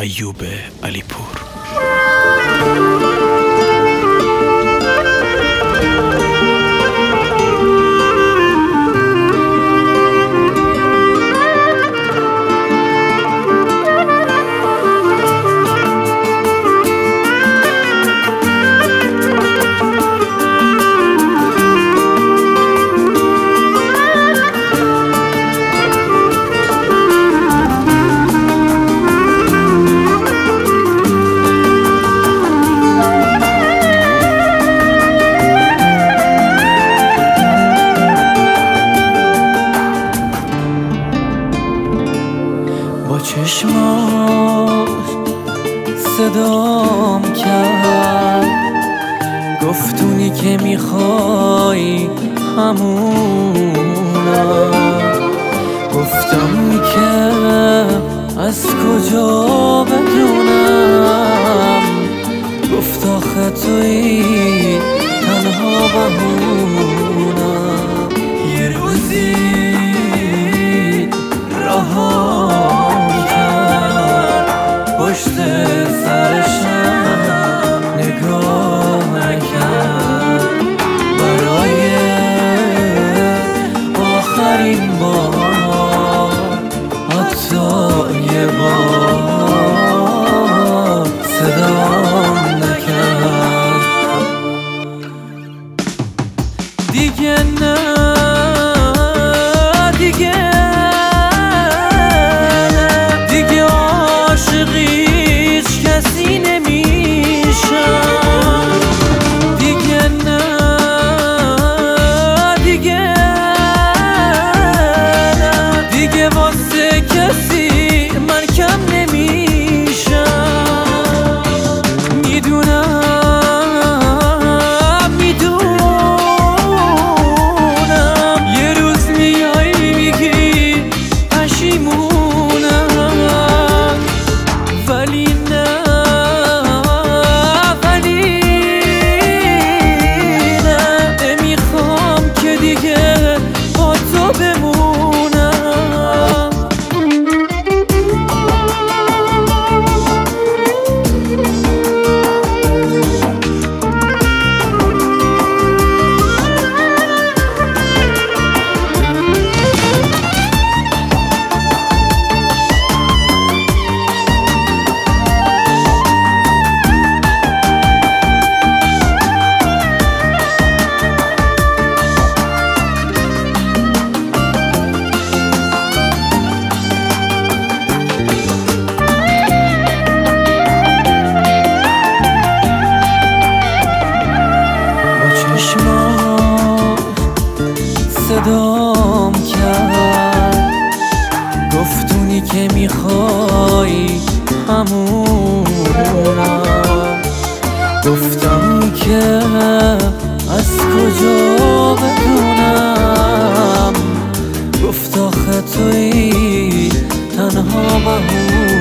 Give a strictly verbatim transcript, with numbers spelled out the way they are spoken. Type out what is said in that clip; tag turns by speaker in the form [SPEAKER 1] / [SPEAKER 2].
[SPEAKER 1] ایوب علیپور.
[SPEAKER 2] با چشماش صدام کرد، گفتونی که میخوای همونم. گفتم که از کجا بدونم، گفت آخه توی تنها بمونم. یه روزی رهام کرد، پشت سرشم نگاه نکرد. برای آخرین بار، حتی یه بار صدام نکرد. دیگه نه دیگه دیگه عاشقیش کسی نمیشم. دیگه نه دیگه دیگه واسه کسی من کم نمیشم. میدونم میدونم یه روز میای میگی پشیمونم، ولی نه ولی نه نمیخوام که دیگه با تو بمونم. صدام کرد، گفتونی که میخوای همونم. گفتم که از کجا بدونم، گفت آخه توی تنها بمونم.